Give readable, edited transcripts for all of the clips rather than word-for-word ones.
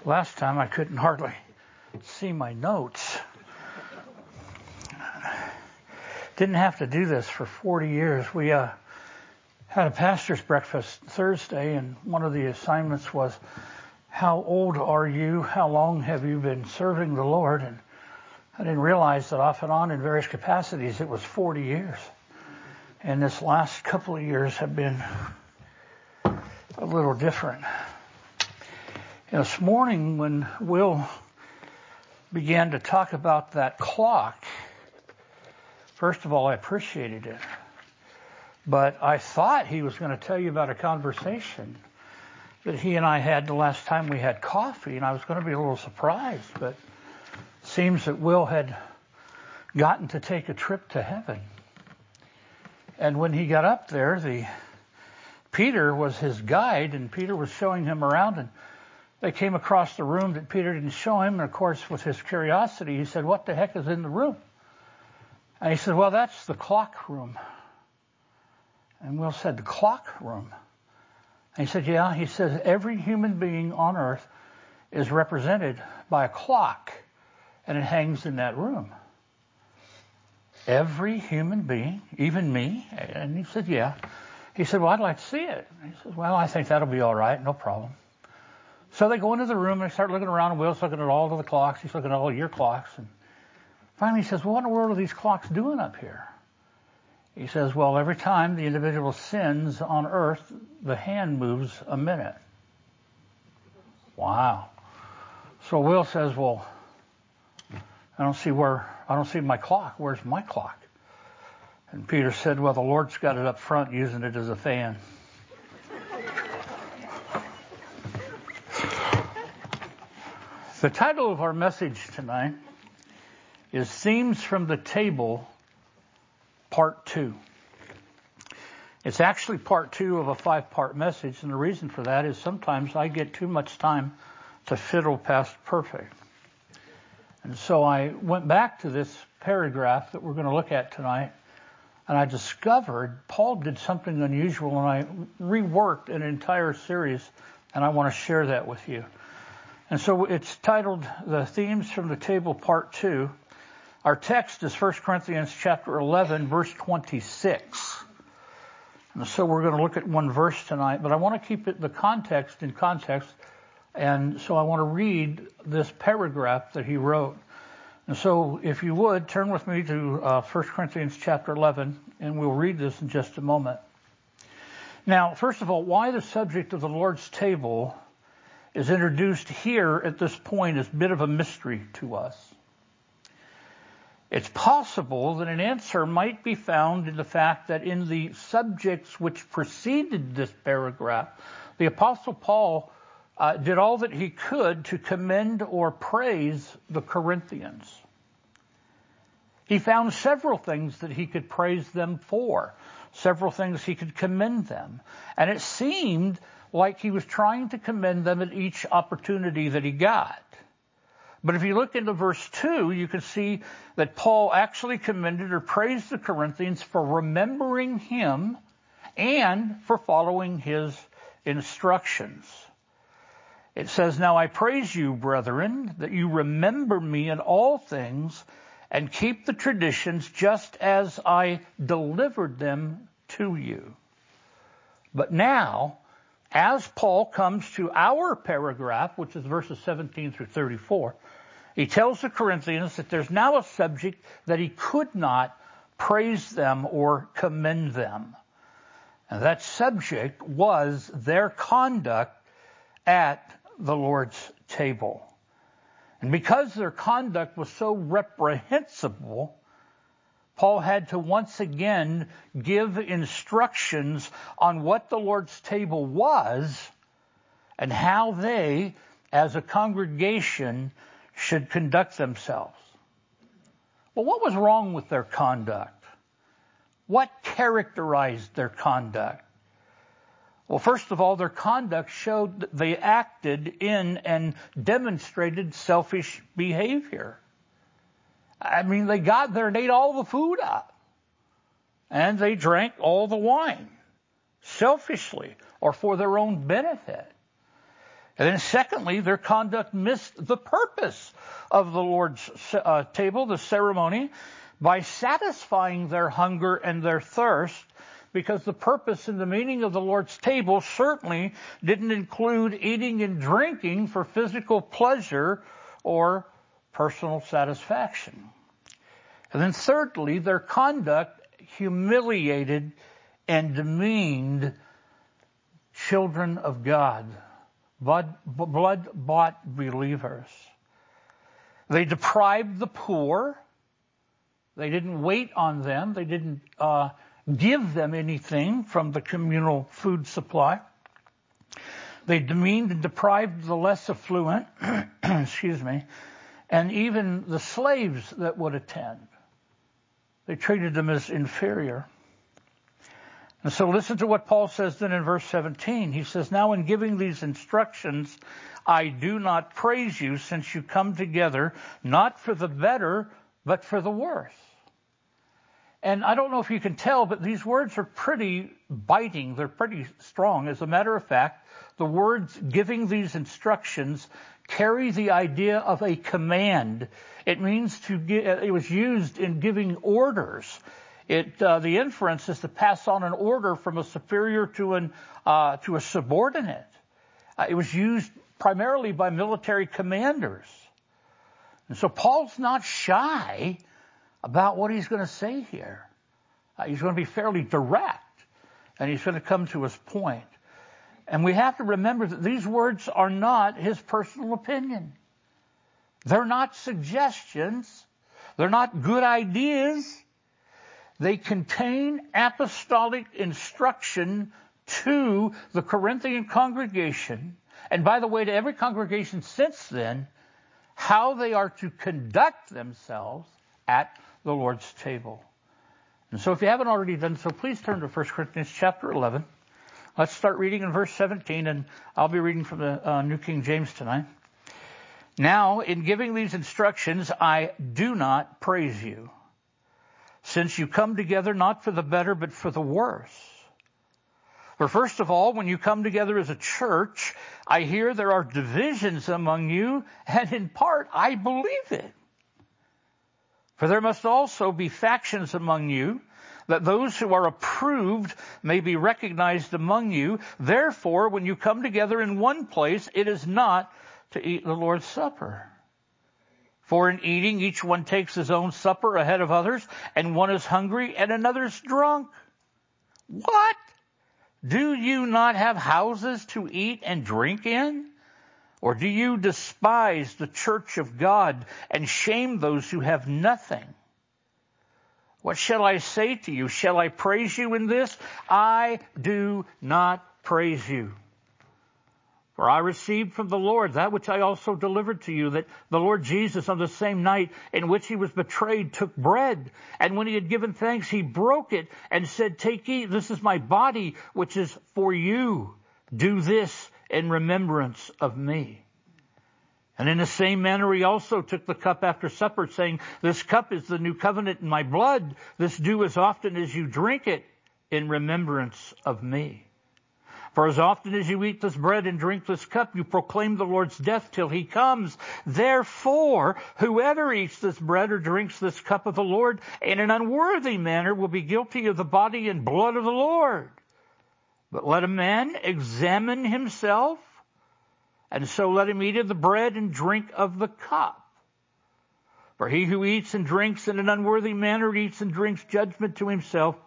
Last time I couldn't hardly see my notes. Didn't have to do this for 40 years. We had a pastor's breakfast Thursday, and one of the assignments was, how old are you? How long have you been serving the Lord? And I didn't realize that off and on in various capacities it was 40 years. And this last couple of years have been a little different. This morning when Will began to talk about that clock, first of all, I appreciated it. But I thought he was going to tell you about a conversation that he and I had the last time we had coffee, and I was going to be a little surprised, but it seems that Will had gotten to take a trip to heaven. And when he got up there, Peter was his guide, and Peter was showing him around, and they came across the room that Peter didn't show him, and of course, with his curiosity, he said, "What the heck is in the room?" And he said, "Well, that's the clock room." And Will said, "The clock room?" And he said, "Yeah." He says, "Every human being on earth is represented by a clock, and it hangs in that room." Every human being, even me? And he said, "Yeah." He said, "Well, I'd like to see it." And he said, "Well, I think that'll be all right, no problem." So they go into the room and they start looking around, and Will's looking at all of the clocks. He's looking at all your clocks. And finally he says, "Well, what in the world are these clocks doing up here?" He says, "Well, every time the individual sins on earth, the hand moves a minute." Wow. So Will says, "Well, I don't see my clock. Where's my clock?" And Peter said, "Well, the Lord's got it up front using it as a fan." The title of our message tonight is Themes from the Table, Part 2. It's actually part 2 of a 5-part message, and the reason for that is sometimes I get too much time to fiddle past perfect. And so I went back to this paragraph that we're going to look at tonight, and I discovered Paul did something unusual, and I reworked an entire series, and I want to share that with you. And so it's titled The Themes from the Table, Part 2. Our text is 1 Corinthians chapter 11, verse 26. And so we're going to look at one verse tonight, but I want to keep it the context in context. And so I want to read this paragraph that he wrote. And so if you would, turn with me to 1 Corinthians chapter 11, and we'll read this in just a moment. Now, first of all, why the subject of the Lord's table is introduced here at this point is a bit of a mystery to us. It's possible that an answer might be found in the fact that in the subjects which preceded this paragraph, the Apostle Paul did all that he could to commend or praise the Corinthians. He found several things that he could praise them for, several things he could commend them. And it seemed like he was trying to commend them at each opportunity that he got. But if you look into verse 2, you can see that Paul actually commended or praised the Corinthians for remembering him and for following his instructions. It says, "Now I praise you, brethren, that you remember me in all things and keep the traditions just as I delivered them to you." But now, as Paul comes to our paragraph, which is verses 17 through 34, he tells the Corinthians that there's now a subject that he could not praise them or commend them. And that subject was their conduct at the Lord's table. And because their conduct was so reprehensible, Paul had to once again give instructions on what the Lord's table was and how they, as a congregation, should conduct themselves. Well, what was wrong with their conduct? What characterized their conduct? Well, first of all, their conduct showed that they acted in and demonstrated selfish behavior. I mean, they got there and ate all the food up. And they drank all the wine, selfishly or for their own benefit. And then secondly, their conduct missed the purpose of the Lord's table, the ceremony, by satisfying their hunger and their thirst, because the purpose and the meaning of the Lord's table certainly didn't include eating and drinking for physical pleasure or personal satisfaction. And then thirdly, their conduct humiliated and demeaned children of God, blood-bought believers. They deprived the poor. They didn't wait on them. They didn't give them anything from the communal food supply. They demeaned and deprived the less affluent, excuse me, and even the slaves that would attend. They treated them as inferior. And so listen to what Paul says then in verse 17. He says, now in giving these instructions, I do not praise you, since you come together not for the better, but for the worse. And I don't know if you can tell, but these words are pretty biting. They're pretty strong. As a matter of fact, the words giving these instructions carry the idea of a command. It means to give, it was used in giving orders. The inference is to pass on an order from a superior to a subordinate. It was used primarily by military commanders. And so Paul's not shy about what he's going to say here. He's going to be fairly direct, and he's going to come to his point. And we have to remember that these words are not his personal opinion. They're not suggestions. They're not good ideas. They contain apostolic instruction to the Corinthian congregation, and by the way, to every congregation since then, how they are to conduct themselves at the Lord's table. And so if you haven't already done so, please turn to 1 Corinthians chapter 11. Let's start reading in verse 17, and I'll be reading from the New King James tonight. Now, in giving these instructions, I do not praise you, since you come together not for the better, but for the worse. For first of all, when you come together as a church, I hear there are divisions among you, and in part I believe it. For there must also be factions among you, that those who are approved may be recognized among you. Therefore, when you come together in one place, it is not to eat the Lord's Supper. For in eating, each one takes his own supper ahead of others, and one is hungry and another's drunk. What? Do you not have houses to eat and drink in? Or do you despise the church of God and shame those who have nothing? What shall I say to you? Shall I praise you in this? I do not praise you. For I received from the Lord that which I also delivered to you, that the Lord Jesus, on the same night in which he was betrayed, took bread. And when he had given thanks, he broke it and said, take, eat, this is my body, which is for you. Do this in remembrance of me. And in the same manner he also took the cup after supper, saying, this cup is the new covenant in my blood. This do as often as you drink it in remembrance of me. For as often as you eat this bread and drink this cup, you proclaim the Lord's death till he comes. Therefore, whoever eats this bread or drinks this cup of the Lord in an unworthy manner will be guilty of the body and blood of the Lord. But let a man examine himself, and so let him eat of the bread and drink of the cup. For he who eats and drinks in an unworthy manner eats and drinks judgment to himself,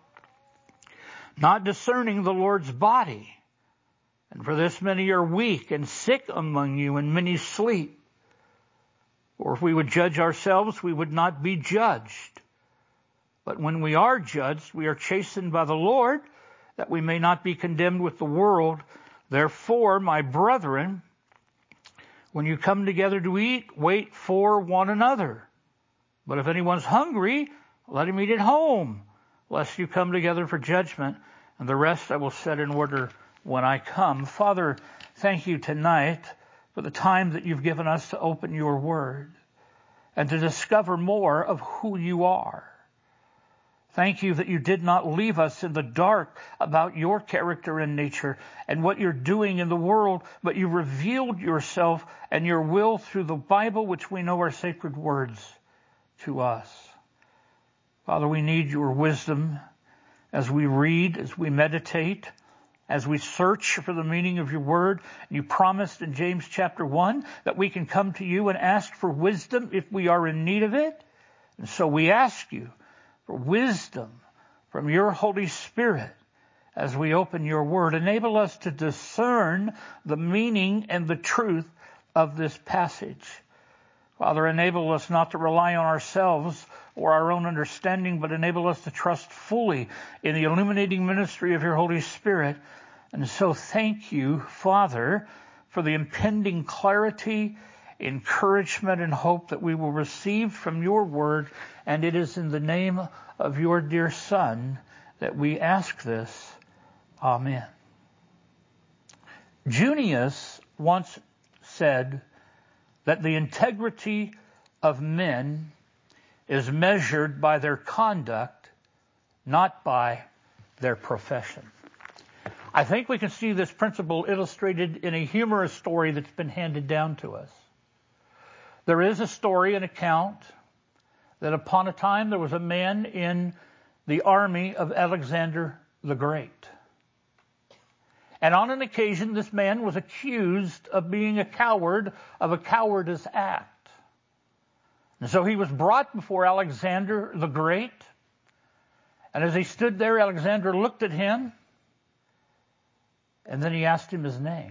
not discerning the Lord's body. And for this many are weak and sick among you, and many sleep. For if we would judge ourselves, we would not be judged. But when we are judged, we are chastened by the Lord, that we may not be condemned with the world. Therefore, my brethren, when you come together to eat, wait for one another. But if anyone's hungry, let him eat at home, lest you come together for judgment. And the rest I will set in order when I come. Father, thank you tonight for the time that you've given us to open your word and to discover more of who you are. Thank you that you did not leave us in the dark about your character and nature and what you're doing in the world, but you revealed yourself and your will through the Bible, which we know are sacred words to us. Father, we need your wisdom as we read, as we meditate, as we search for the meaning of your word. You promised in James chapter 1 that we can come to you and ask for wisdom if we are in need of it. And so we ask you for wisdom from your Holy Spirit as we open your word. Enable us to discern the meaning and the truth of this passage. Father, enable us not to rely on ourselves or our own understanding, but enable us to trust fully in the illuminating ministry of your Holy Spirit. And so thank you, Father, for the impending clarity, encouragement, and hope that we will receive from your word. And it is in the name of your dear Son that we ask this. Amen. Junius once said that the integrity of men is measured by their conduct, not by their profession. I think we can see this principle illustrated in a humorous story that's been handed down to us. There is a story, an account, that upon a time there was a man in the army of Alexander the Great. And on an occasion, this man was accused of being a coward, of a cowardice act. And so he was brought before Alexander the Great. And as he stood there, Alexander looked at him, and then he asked him his name.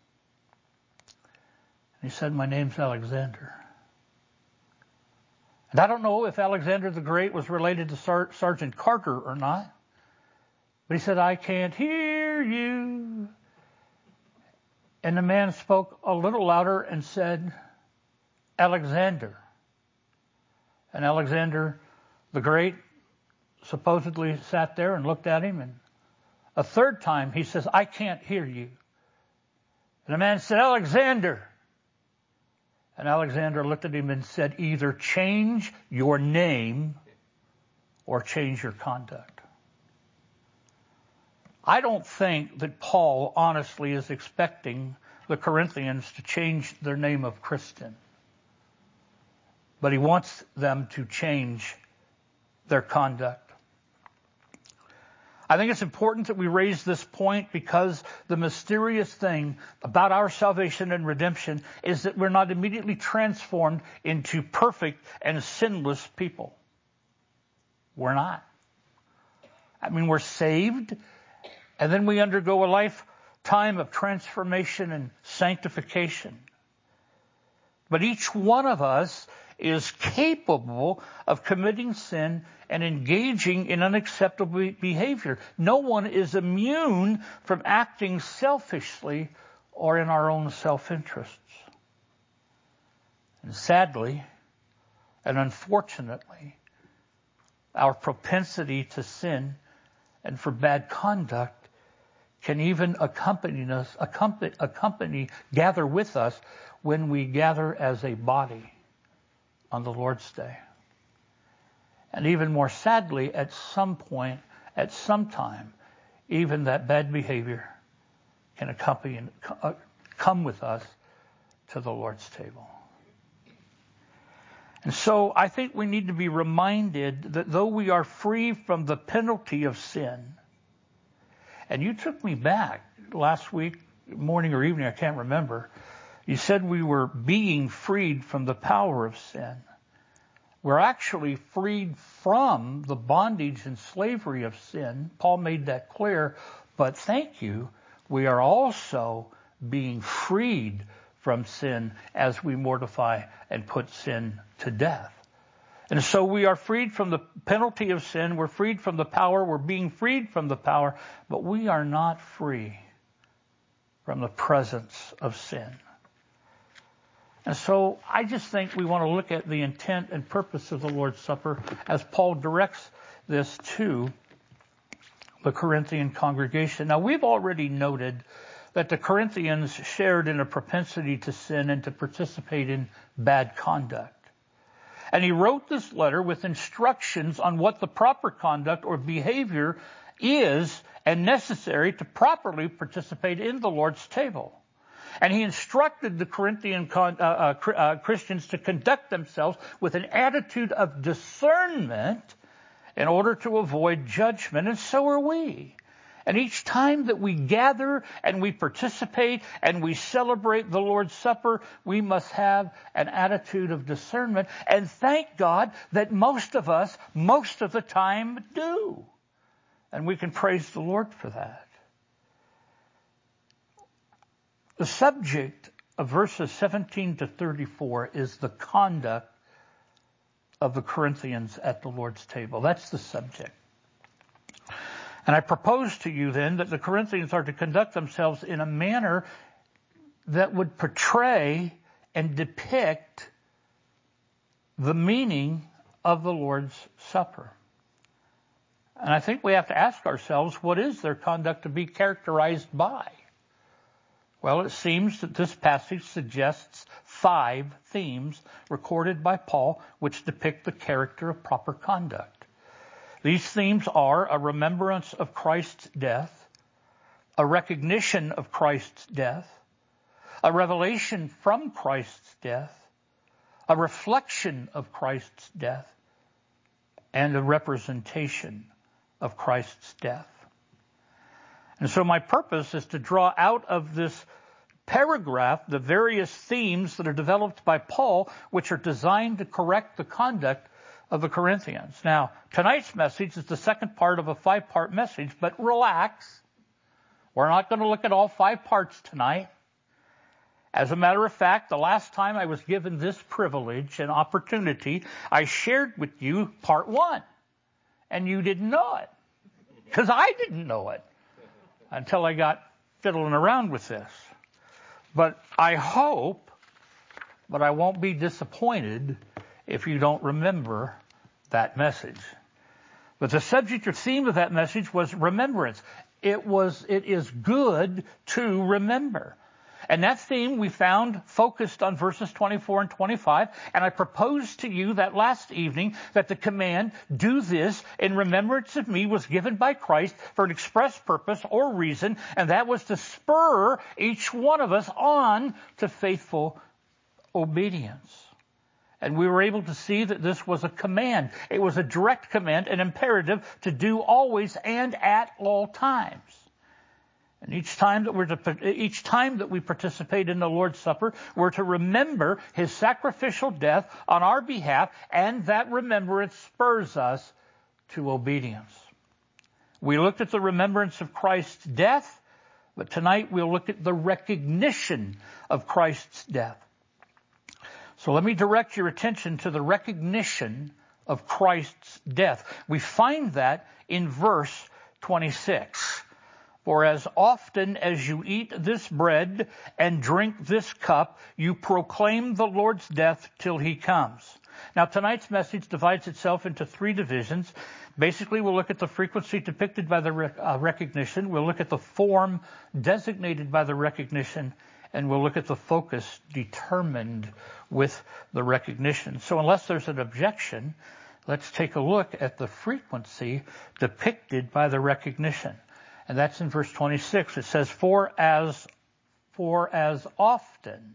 And he said, "My name's Alexander." And I don't know if Alexander the Great was related to Sergeant Carter or not, but he said, "I can't hear you." And the man spoke a little louder and said, "Alexander." And Alexander the Great supposedly sat there and looked at him, and a third time he says, "I can't hear you." And the man said, "Alexander." And Alexander looked at him and said, "Either change your name or change your conduct." I don't think that Paul honestly is expecting the Corinthians to change their name of Christian, but he wants them to change their conduct. I think it's important that we raise this point because the mysterious thing about our salvation and redemption is that we're not immediately transformed into perfect and sinless people. We're not. I mean, we're saved, and then we undergo a lifetime of transformation and sanctification. But each one of us is capable of committing sin and engaging in unacceptable behavior. No one is immune from acting selfishly or in our own self-interests. And sadly, and unfortunately, our propensity to sin and for bad conduct can even gather with us when we gather as a body on the Lord's Day. And even more sadly, at some point, at some time, even that bad behavior can come with us to the Lord's table. And so I think we need to be reminded that though we are free from the penalty of sin, and you took me back last week, morning or evening, I can't remember, you said we were being freed from the power of sin. We're actually freed from the bondage and slavery of sin. Paul made that clear. But thank you, we are also being freed from sin as we mortify and put sin to death. And so we are freed from the penalty of sin. We're freed from the power. We're being freed from the power. But we are not free from the presence of sin. And so I just think we want to look at the intent and purpose of the Lord's Supper as Paul directs this to the Corinthian congregation. Now, we've already noted that the Corinthians shared in a propensity to sin and to participate in bad conduct. And he wrote this letter with instructions on what the proper conduct or behavior is and necessary to properly participate in the Lord's table. And he instructed the Corinthian Christians to conduct themselves with an attitude of discernment in order to avoid judgment, and so are we. And each time that we gather and we participate and we celebrate the Lord's Supper, we must have an attitude of discernment. And thank God that most of us, most of the time, do. And we can praise the Lord for that. The subject of verses 17 to 34 is the conduct of the Corinthians at the Lord's table. That's the subject. And I propose to you then that the Corinthians are to conduct themselves in a manner that would portray and depict the meaning of the Lord's Supper. And I think we have to ask ourselves, what is their conduct to be characterized by? Well, it seems that this passage suggests 5 themes recorded by Paul which depict the character of proper conduct. These themes are a remembrance of Christ's death, a recognition of Christ's death, a revelation from Christ's death, a reflection of Christ's death, and a representation of Christ's death. And so my purpose is to draw out of this paragraph the various themes that are developed by Paul, which are designed to correct the conduct of the Corinthians. Now, tonight's message is the second part of a 5-part message, but relax. We're not going to look at all 5 parts tonight. As a matter of fact, the last time I was given this privilege and opportunity, I shared with you part 1, and you didn't know it, because I didn't know it until I got fiddling around with this. But I hope, but I won't be disappointed if you don't remember that message. But the subject or theme of that message was remembrance. It is good to remember. And that theme we found focused on verses 24 and 25. And I proposed to you that last evening that the command, do this in remembrance of me, was given by Christ for an express purpose or reason. And that was to spur each one of us on to faithful obedience. And we were able to see that this was a command. It was a direct command, an imperative to do always and at all times. And each time that we participate in the Lord's Supper, we're to remember his sacrificial death on our behalf, and that remembrance spurs us to obedience. We looked at the remembrance of Christ's death, but tonight we'll look at the recognition of Christ's death. So let me direct your attention to the recognition of Christ's death. We find that in verse 26. For as often as you eat this bread and drink this cup, you proclaim the Lord's death till he comes. Now, tonight's message divides itself into 3 divisions. Basically, we'll look at the frequency depicted by the recognition. We'll look at the form designated by the recognition. And we'll look at the focus determined with the recognition. So unless there's an objection, let's take a look at the frequency depicted by the recognition. And that's in verse 26. It says, for as often.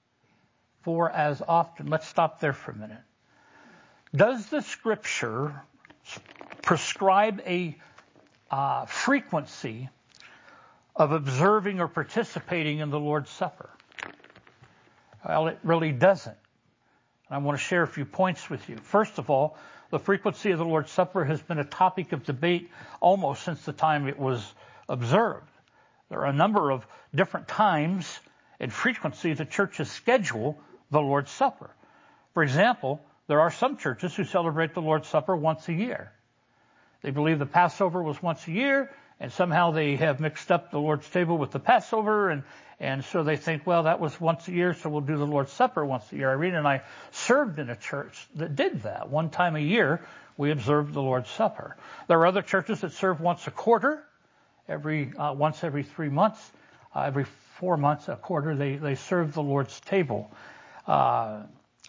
Let's stop there for a minute. Does the Scripture prescribe a frequency of observing or participating in the Lord's Supper? Well, it really doesn't. I want to share a few points with you. First of all, the frequency of the Lord's Supper has been a topic of debate almost since the time it was observed. There are a number of different times and frequency that churches schedule the Lord's Supper. For example, there are some churches who celebrate the Lord's Supper once a year. They believe the Passover was once a year, and somehow they have mixed up the Lord's table with the Passover, and so they think, well, that was once a year, so we'll do the Lord's Supper once a year. Irene and I served in a church that did that. One time a year, we observed the Lord's Supper. There are other churches that serve once a quarter, once every 3 months, every 4 months, a quarter, they serve the Lord's table.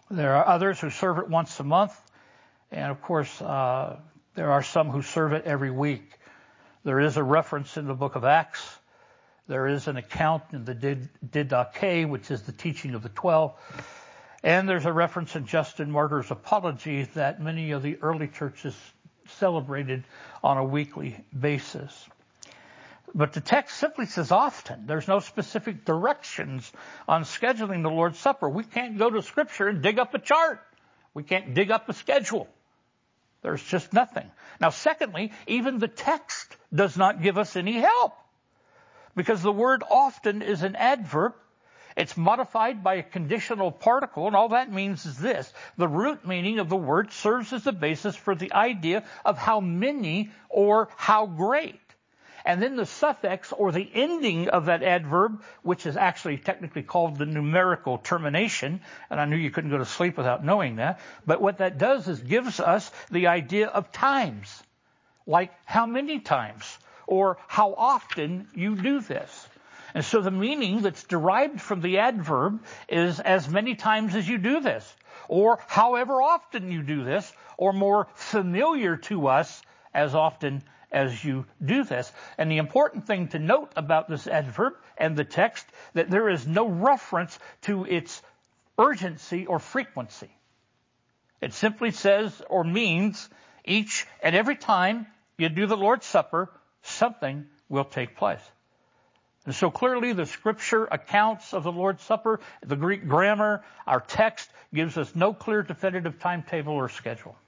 There are others who serve it once a month, and of course, there are some who serve it every week. There is a reference in the book of Acts. There is an account in the Didache, which is the teaching of the 12. And there's a reference in Justin Martyr's Apology that many of the early churches celebrated on a weekly basis. But the text simply says often. There's no specific directions on scheduling the Lord's Supper. We can't go to Scripture and dig up a chart. We can't dig up a schedule. There's just nothing. Now, secondly, even the text does not give us any help, because the word often is an adverb. It's modified by a conditional particle, and all that means is this. The root meaning of the word serves as the basis for the idea of how many or how great. And then the suffix or the ending of that adverb, which is actually technically called the numerical termination, and I knew you couldn't go to sleep without knowing that, but what that does is gives us the idea of times, like how many times or how often you do this. And so the meaning that's derived from the adverb is as many times as you do this, or however often you do this, or more familiar to us as often as you do this. And the important thing to note about this adverb and the text, that there is no reference to its urgency or frequency. It simply says or means each and every time you do the Lord's Supper, something will take place. And so clearly the Scripture accounts of the Lord's Supper, the Greek grammar, our text gives us no clear definitive timetable or schedule.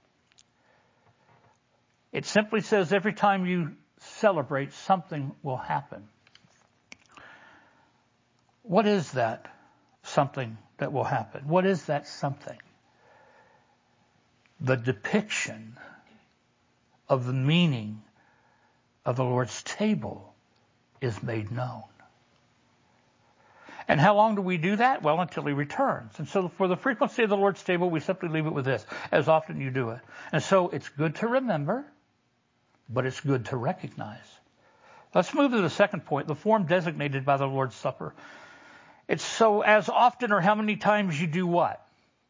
It simply says every time you celebrate, something will happen. What is that something that will happen? What is that something? The depiction of the meaning of the Lord's table is made known. And how long do we do that? Well, until He returns. And so for the frequency of the Lord's table, we simply leave it with this: as often you do it. And so it's good to remember, but it's good to recognize. Let's move to the second point, the form designated by the Lord's Supper. It's so as often or how many times you do what?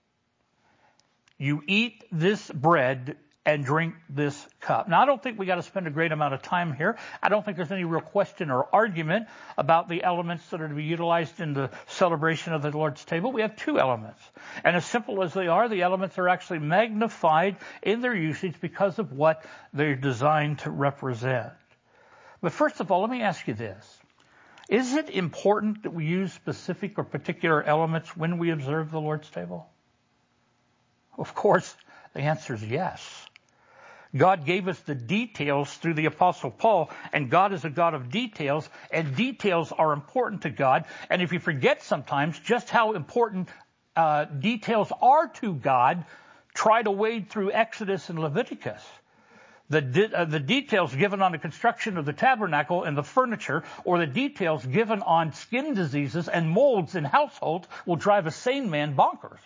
You eat this bread and drink this cup. Now, I don't think we got to spend a great amount of time here. I don't think there's any real question or argument about the elements that are to be utilized in the celebration of the Lord's table. We have two elements. And as simple as they are, the elements are actually magnified in their usage because of what they're designed to represent. But first of all, let me ask you this. Is it important that we use specific or particular elements when we observe the Lord's table? Of course, the answer is yes. God gave us the details through the Apostle Paul, and God is a God of details, and details are important to God. And if you forget sometimes just how important details are to God, try to wade through Exodus and Leviticus. The details given on the construction of the tabernacle and the furniture, or the details given on skin diseases and molds in households will drive a sane man bonkers.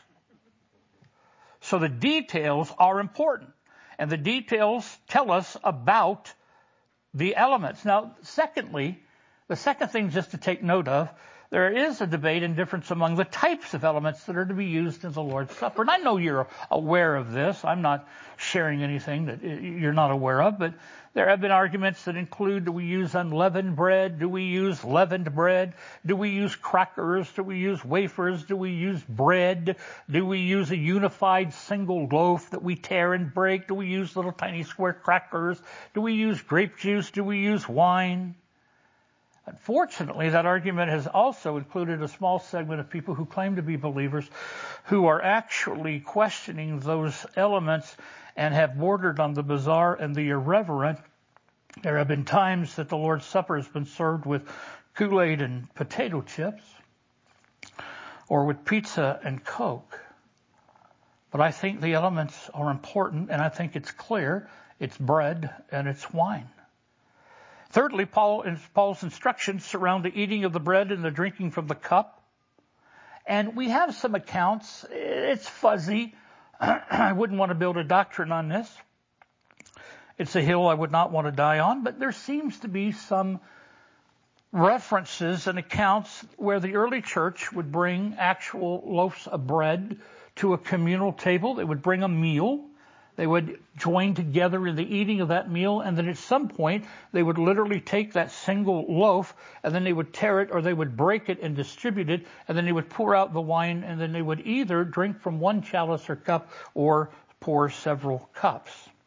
So the details are important. And the details tell us about the elements. Now, secondly, the second thing just to take note of, there is a debate and difference among the types of elements that are to be used in the Lord's Supper. And I know you're aware of this. I'm not sharing anything that you're not aware of, but there have been arguments that include, do we use unleavened bread? Do we use leavened bread? Do we use crackers? Do we use wafers? Do we use bread? Do we use a unified single loaf that we tear and break? Do we use little tiny square crackers? Do we use grape juice? Do we use wine? Unfortunately, that argument has also included a small segment of people who claim to be believers who are actually questioning those elements and have bordered on the bizarre and the irreverent. There have been times that the Lord's Supper has been served with Kool-Aid and potato chips, or with pizza and Coke. But I think the elements are important, and I think it's clear it's bread and it's wine. Thirdly, Paul's instructions surround the eating of the bread and the drinking from the cup. And we have some accounts. It's fuzzy. I wouldn't want to build a doctrine on this. It's a hill I would not want to die on, but there seems to be some references and accounts where the early church would bring actual loaves of bread to a communal table. They would bring a meal. They would join together in the eating of that meal, and then at some point they would literally take that single loaf and then they would tear it or they would break it and distribute it, and then they would pour out the wine, and then they would either drink from one chalice or cup or pour several cups.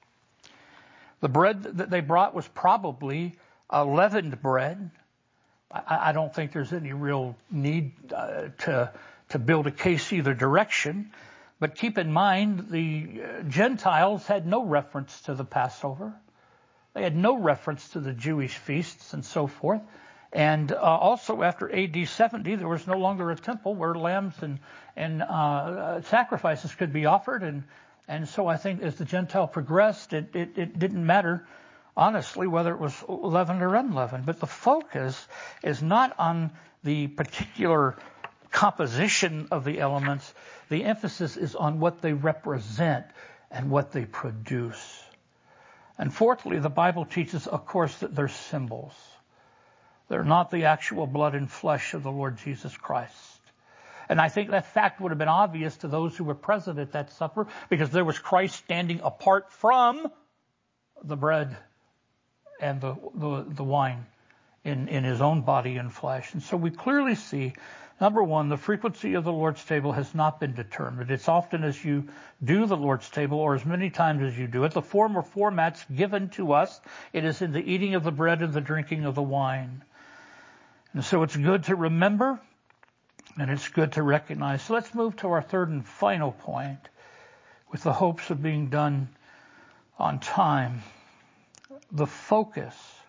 The bread that they brought was probably leavened bread. I don't think there's any real need to build a case either direction. But keep in mind, the Gentiles had no reference to the Passover. They had no reference to the Jewish feasts and so forth. And also after AD 70, there was no longer a temple where lambs and sacrifices could be offered. And so I think as the Gentile progressed, it didn't matter, honestly, whether it was leavened or unleavened. But the focus is not on the particular composition of the elements. The emphasis is on what they represent and what they produce. And fourthly, the Bible teaches, of course, that they're symbols. They're not the actual blood and flesh of the Lord Jesus Christ. And I think that fact would have been obvious to those who were present at that supper, because there was Christ standing apart from the bread and the wine in his own body and flesh. And so we clearly see, number one, the frequency of the Lord's table has not been determined. It's often as you do the Lord's table, or as many times as you do it. The form or formats given to us, it is in the eating of the bread and the drinking of the wine. And so it's good to remember, and it's good to recognize. So let's move to our third and final point, with the hopes of being done on time. The focus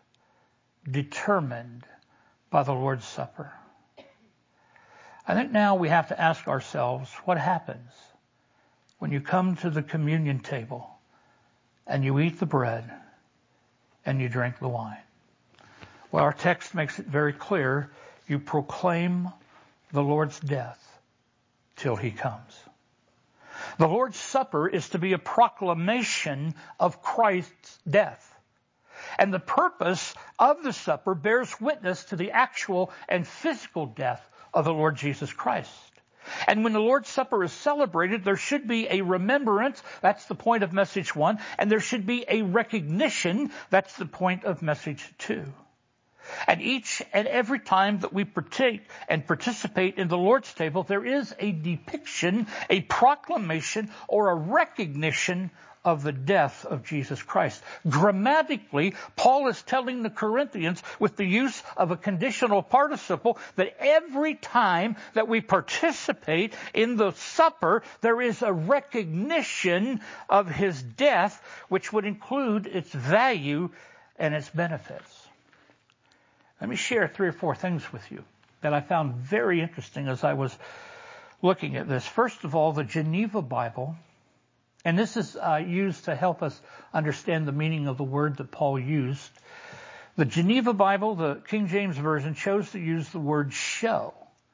determined by the Lord's Supper. I think now we have to ask ourselves, what happens when you come to the communion table and you eat the bread and you drink the wine? Well, our text makes it very clear. You proclaim the Lord's death till he comes. The Lord's Supper is to be a proclamation of Christ's death. And the purpose of the supper bears witness to the actual and physical death of the Lord Jesus Christ. And when the Lord's Supper is celebrated, there should be a remembrance. That's the point of message 1. And there should be a recognition. That's the point of message 2. And each and every time that we partake and participate in the Lord's table, there is a depiction, a proclamation, or a recognition of the death of Jesus Christ. Grammatically, Paul is telling the Corinthians, with the use of a conditional participle, that every time that we participate in the supper, there is a recognition of his death, which would include its value and its benefits. Let me share 3 or 4 things with you that I found very interesting as I was looking at this. First of all, the Geneva Bible. And this is used to help us understand the meaning of the word that Paul used. The Geneva Bible, the King James Version, chose to use the word show,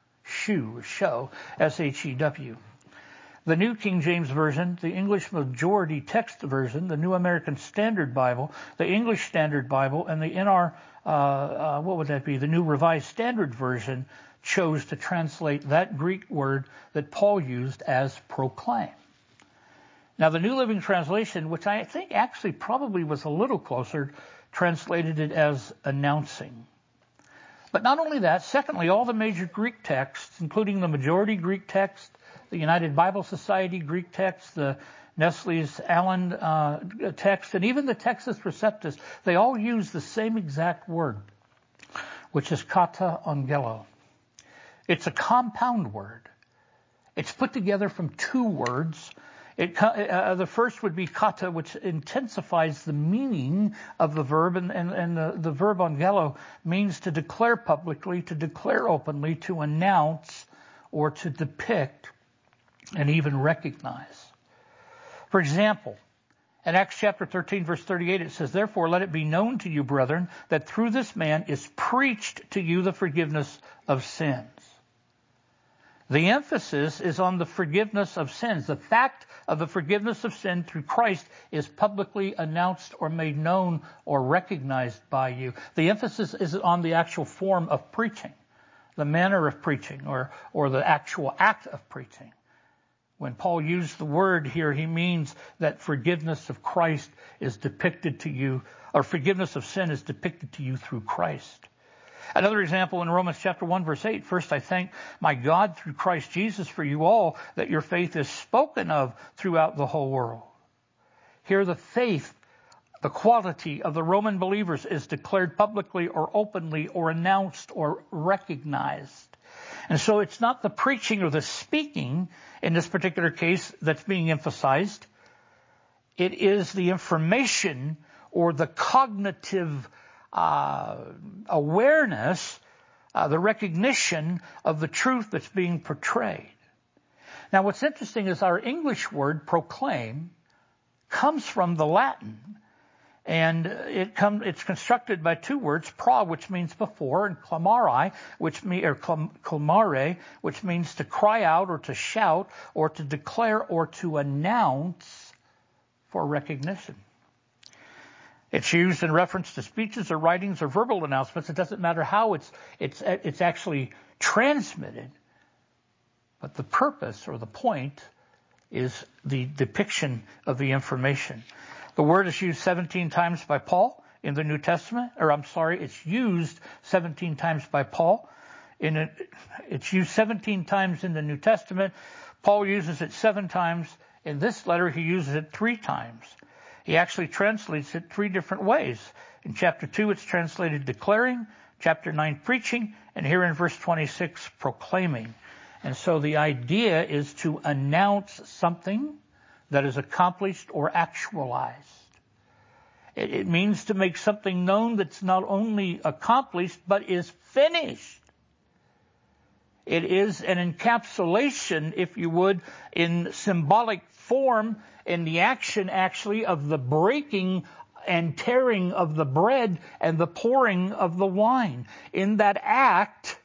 S-H-E-W. The New King James Version, the English Majority Text Version, the New American Standard Bible, the English Standard Bible, and the NR, the New Revised Standard Version chose to translate that Greek word that Paul used as proclaim. Now, the New Living Translation, which I think actually probably was a little closer, translated it as announcing. But not only that, secondly, all the major Greek texts, including the Majority Greek text, the United Bible Society Greek text, the Nestle's Allen text, and even the Textus Receptus, they all use the same exact word, which is kata angelo. It's a compound word. It's put together from 2 words. The first would be kata, which intensifies the meaning of the verb, and the verb angelo means to declare publicly, to declare openly, to announce, or to depict, and even recognize. For example, in Acts chapter 13, verse 38, it says, "Therefore let it be known to you, brethren, that through this man is preached to you the forgiveness of sins." The emphasis is on the forgiveness of sins. The fact of the forgiveness of sin through Christ is publicly announced or made known or recognized by you. The emphasis is on the actual form of preaching, the manner of preaching, or the actual act of preaching. When Paul used the word here, he means that forgiveness of Christ is depicted to you, or forgiveness of sin is depicted to you through Christ. Another example in Romans chapter 1, verse 8, first I thank my God through Christ Jesus for you all, that your faith is spoken of throughout the whole world. Here the faith, the quality of the Roman believers is declared publicly or openly or announced or recognized. And so it's not the preaching or the speaking in this particular case that's being emphasized. It is the information or the cognitive awareness, the recognition of the truth that's being portrayed. Now, what's interesting is our English word proclaim comes from the Latin, and it's constructed by two words, pro, which means before, and clamare, which means to cry out or to shout or to declare or to announce for recognition. It's used in reference to speeches or writings or verbal announcements. It doesn't matter how it's actually transmitted, but the purpose or the point is the depiction of the information. The word is used 17 times by Paul in the New Testament, it's used 17 times by Paul. It's used 17 times in the New Testament. Paul uses it 7 times. In this letter, he uses it 3 times. He actually translates it 3 different ways. In chapter 2, it's translated declaring, chapter 9, preaching, and here in verse 26, proclaiming. And so the idea is to announce something that is accomplished or actualized. It means to make something known that's not only accomplished, but is finished. It is an encapsulation, if you would, in symbolic form, in the action actually of the breaking and tearing of the bread and the pouring of the wine. In that act,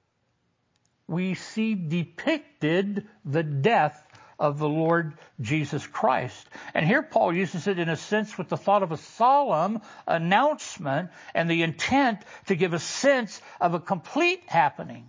we see depicted the death of the Lord Jesus Christ. And here Paul uses it in a sense with the thought of a solemn announcement and the intent to give a sense of a complete happening.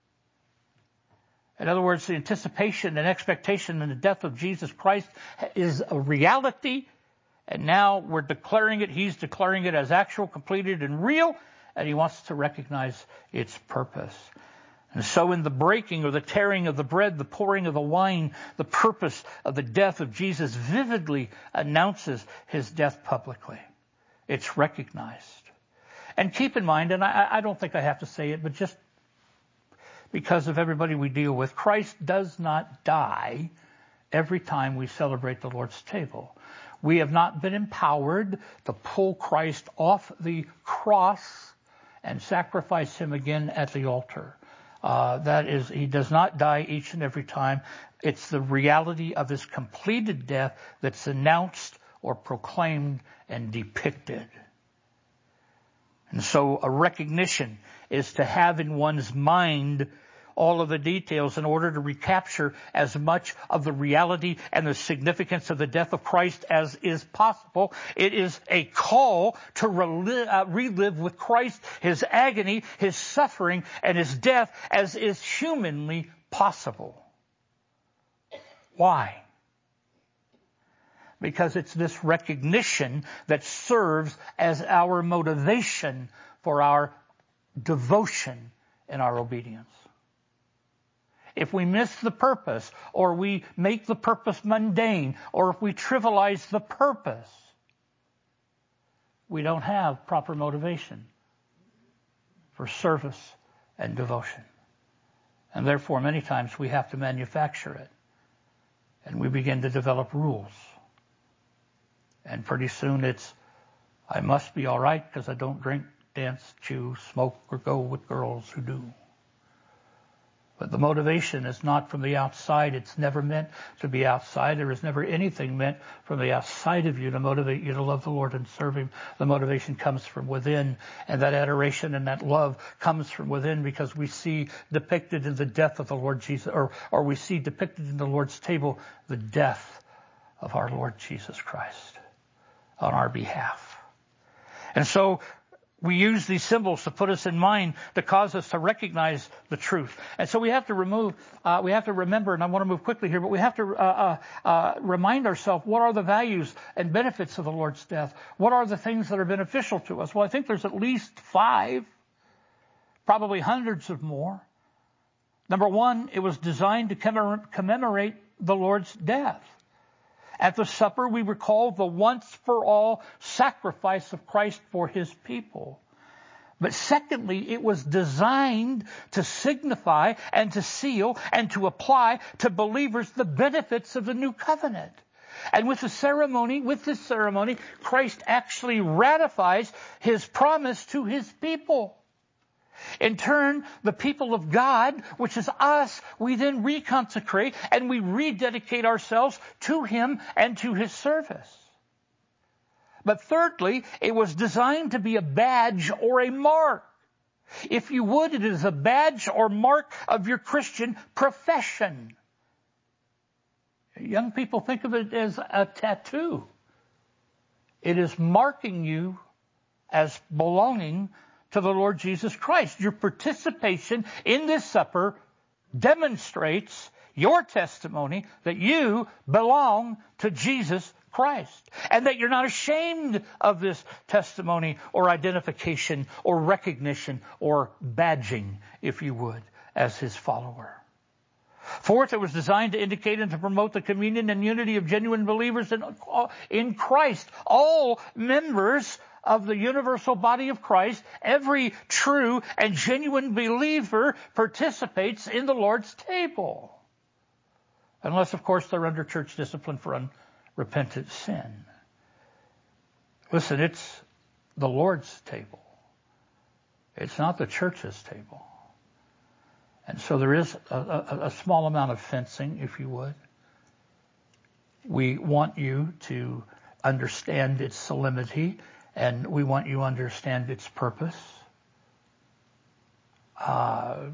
In other words, the anticipation and expectation in the death of Jesus Christ is a reality, and now we're declaring it. He's declaring it as actual, completed, and real, and he wants to recognize its purpose. And so in the breaking or the tearing of the bread, the pouring of the wine, the purpose of the death of Jesus vividly announces his death publicly. It's recognized. And keep in mind, and I don't think I have to say it, but just because of everybody we deal with, Christ does not die every time we celebrate the Lord's table. We have not been empowered to pull Christ off the cross and sacrifice him again at the altar. That is, he does not die each and every time. It's the reality of his completed death that's announced or proclaimed and depicted. And so a recognition is to have in one's mind all of the details in order to recapture as much of the reality and the significance of the death of Christ as is possible. It is a call to relive with Christ his agony, his suffering, and his death as is humanly possible. Why? Because it's this recognition that serves as our motivation for our devotion and our obedience. If we miss the purpose, or we make the purpose mundane, or if we trivialize the purpose, we don't have proper motivation for service and devotion. And therefore, many times we have to manufacture it. And we begin to develop rules. And pretty soon it's, I must be all right because I don't drink, dance, chew, smoke, or go with girls who do. But the motivation is not from the outside. It's never meant to be outside. There is never anything meant from the outside of you to motivate you to love the Lord and serve Him. The motivation comes from within, and that adoration and that love comes from within because we see depicted in the death of the Lord Jesus, or we see depicted in the Lord's table the death of our Lord Jesus Christ on our behalf. And so we use these symbols to put us in mind, to cause us to recognize the truth. And so we have to remember, and I want to move quickly here, but we have to remind ourselves, what are the values and benefits of the Lord's death? What are the things that are beneficial to us? Well, I think there's at least 5, probably hundreds of more. Number 1, it was designed to commemorate the Lord's death. At the supper, we recall the once-for-all sacrifice of Christ for His people. But secondly, it was designed to signify and to seal and to apply to believers the benefits of the new covenant. And with this ceremony, Christ actually ratifies His promise to His people. In turn, the people of God, which is us, we then reconsecrate and we rededicate ourselves to Him and to His service. But thirdly, it was designed to be a badge or a mark. If you would, it is a badge or mark of your Christian profession. Young people think of it as a tattoo. It is marking you as belonging to the Lord Jesus Christ. Your participation in this supper demonstrates your testimony that you belong to Jesus Christ, and that you're not ashamed of this testimony or identification or recognition or badging, if you would, as His follower. Fourth, it was designed to indicate and to promote the communion and unity of genuine believers in Christ. All members of the universal body of Christ, every true and genuine believer participates in the Lord's table. Unless, of course, they're under church discipline for unrepentant sin. Listen, it's the Lord's table. It's not the church's table. And so there is a small amount of fencing, if you would. We want you to understand its solemnity, and we want you to understand its purpose. But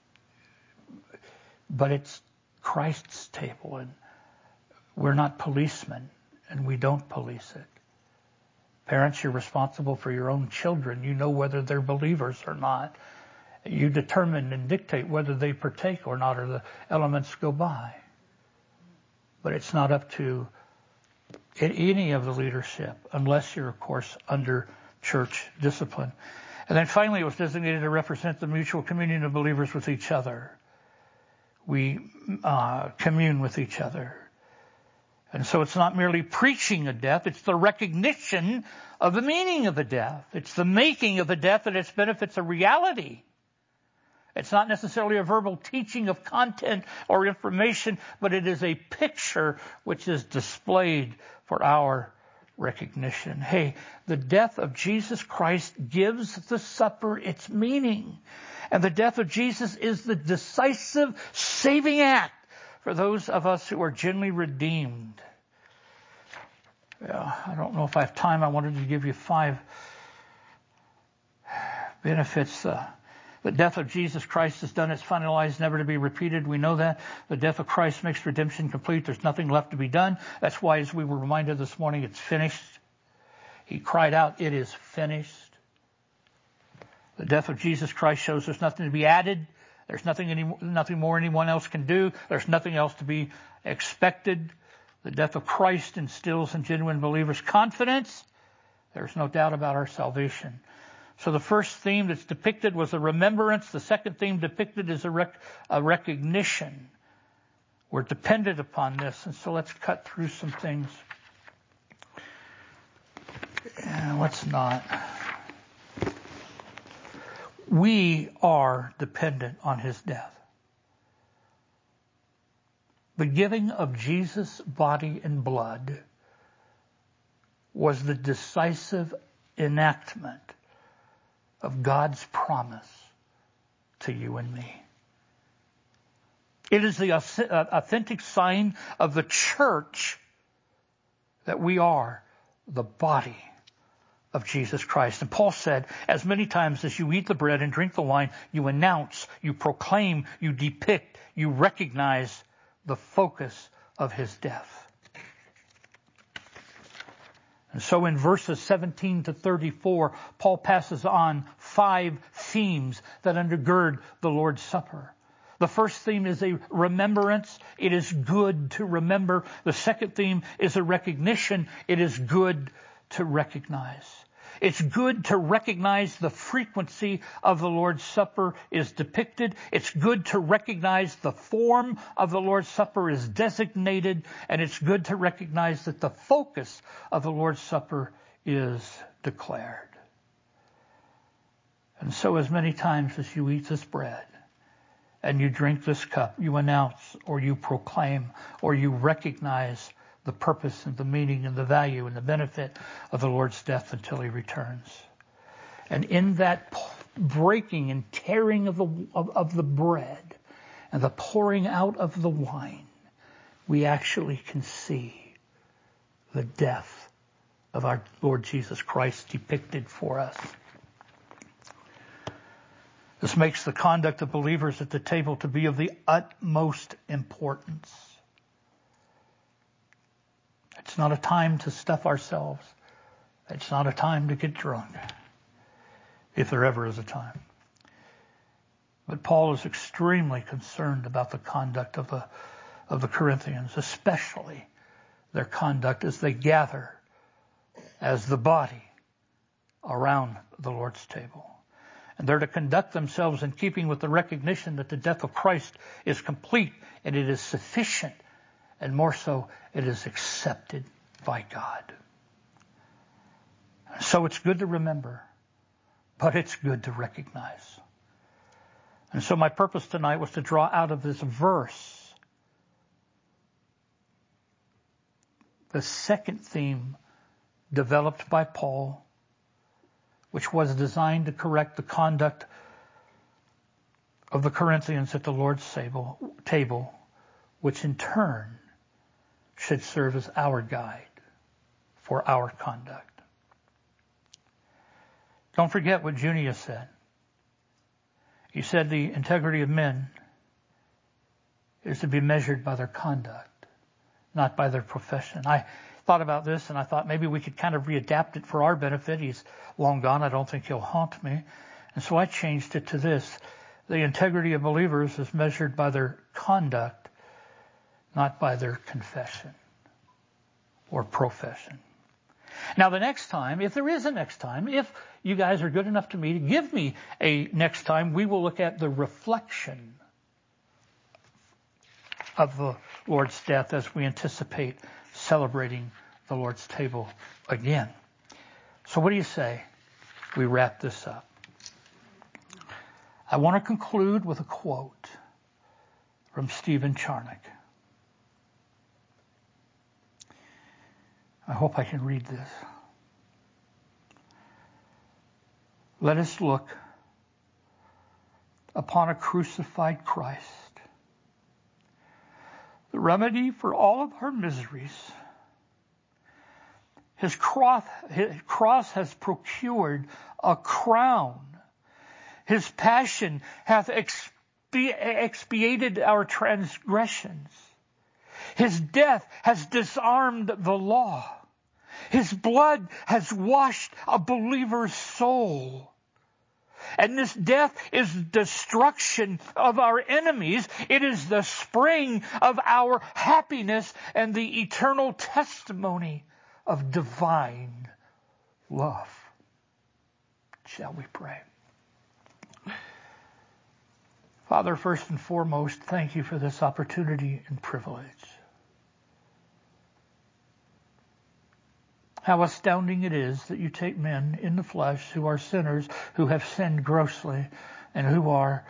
it's Christ's table, and we're not policemen, and we don't police it. Parents, you're responsible for your own children. You know whether they're believers or not. You determine and dictate whether they partake or not, or the elements go by. But it's not up to any of the leadership, unless you're, of course, under church discipline. And then finally, it was designated to represent the mutual communion of believers with each other. We commune with each other. And so it's not merely preaching a death, it's the recognition of the meaning of a death. It's the making of a death and its benefits a reality. It's not necessarily a verbal teaching of content or information, but it is a picture which is displayed for our recognition. Hey, the death of Jesus Christ gives the supper its meaning. And the death of Jesus is the decisive saving act for those of us who are genuinely redeemed. I don't know if I have time. I wanted to give you 5 benefits. The death of Jesus Christ is done. It's finalized, never to be repeated. We know that. The death of Christ makes redemption complete. There's nothing left to be done. That's why, as we were reminded this morning, it's finished. He cried out, "It is finished." The death of Jesus Christ shows there's nothing to be added. There's nothing more anyone else can do. There's nothing else to be expected. The death of Christ instills in genuine believers confidence. There's no doubt about our salvation. So the first theme that's depicted was a remembrance. The second theme depicted is a recognition. We're dependent upon this. And so let's cut through some things. Let's not. We are dependent on His death. The giving of Jesus' body and blood was the decisive enactment of God's promise to you and me. It is the authentic sign of the church that we are the body of Jesus Christ. And Paul said, as many times as you eat the bread and drink the wine, you announce, you proclaim, you depict, you recognize the focus of his death. And so in verses 17 to 34, Paul passes on 5 themes that undergird the Lord's Supper. The first theme is a remembrance. It is good to remember. The second theme is a recognition. It is good to recognize. It's good to recognize the frequency of the Lord's Supper is depicted. It's good to recognize the form of the Lord's Supper is designated. And it's good to recognize that the focus of the Lord's Supper is declared. And so as many times as you eat this bread and you drink this cup, you announce or you proclaim or you recognize the purpose and the meaning and the value and the benefit of the Lord's death until he returns. And in that breaking and tearing of the bread and the pouring out of the wine, we actually can see the death of our Lord Jesus Christ depicted for us. This makes the conduct of believers at the table to be of the utmost importance. It's not a time to stuff ourselves. It's not a time to get drunk, if there ever is a time. But Paul is extremely concerned about the conduct of the Corinthians, especially their conduct as they gather as the body around the Lord's table. And they're to conduct themselves in keeping with the recognition that the death of Christ is complete and it is sufficient. And more so, it is accepted by God. So it's good to remember, but it's good to recognize. And so my purpose tonight was to draw out of this verse the second theme developed by Paul, which was designed to correct the conduct of the Corinthians at the Lord's table, which in turn should serve as our guide for our conduct. Don't forget what Junius said. He said the integrity of men is to be measured by their conduct, not by their profession. I thought about this and I thought maybe we could kind of readapt it for our benefit. He's long gone. I don't think he'll haunt me. And so I changed it to this. The integrity of believers is measured by their conduct, not by their confession or profession. Now the next time, if there is a next time, if you guys are good enough to me to give me a next time, we will look at the reflection of the Lord's death as we anticipate celebrating the Lord's table again. So what do you say we wrap this up? I want to conclude with a quote from Stephen Charnock. I hope I can read this. Let us look upon a crucified Christ, the remedy for all of our miseries. His cross has procured a crown. His passion hath expiated our transgressions. His death has disarmed the law. His blood has washed a believer's soul. And this death is destruction of our enemies. It is the spring of our happiness and the eternal testimony of divine love. Shall we pray? Father, first and foremost, thank you for this opportunity and privilege. How astounding it is that you take men in the flesh who are sinners, who have sinned grossly, and who are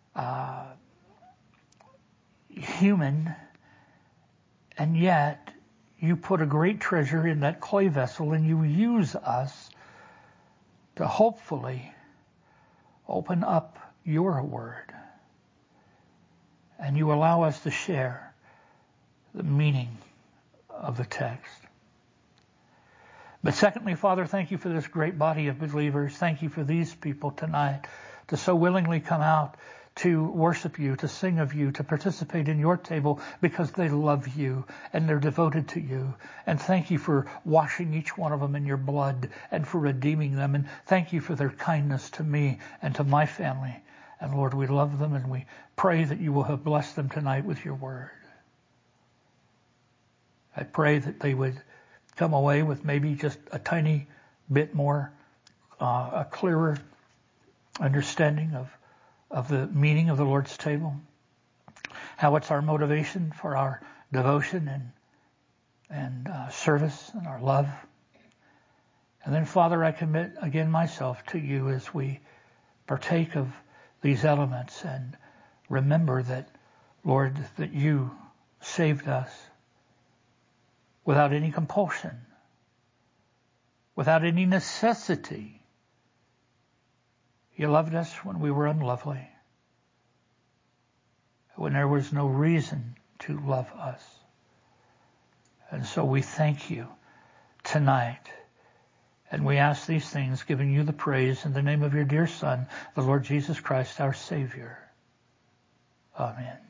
human, and yet you put a great treasure in that clay vessel and you use us to hopefully open up your word and you allow us to share the meaning of the text. But secondly, Father, thank you for this great body of believers. Thank you for these people tonight to so willingly come out to worship you, to sing of you, to participate in your table because they love you and they're devoted to you. And thank you for washing each one of them in your blood and for redeeming them. And thank you for their kindness to me and to my family. And Lord, we love them and we pray that you will have blessed them tonight with your word. I pray that they would come away with maybe just a tiny bit more, a clearer understanding of the meaning of the Lord's table, how it's our motivation for our devotion and service and our love. And then, Father, I commit again myself to you as we partake of these elements and remember that, Lord, that you saved us without any compulsion, without any necessity. You loved us when we were unlovely, when there was no reason to love us. And so we thank you tonight. And we ask these things, giving you the praise in the name of your dear Son, the Lord Jesus Christ, our Savior. Amen.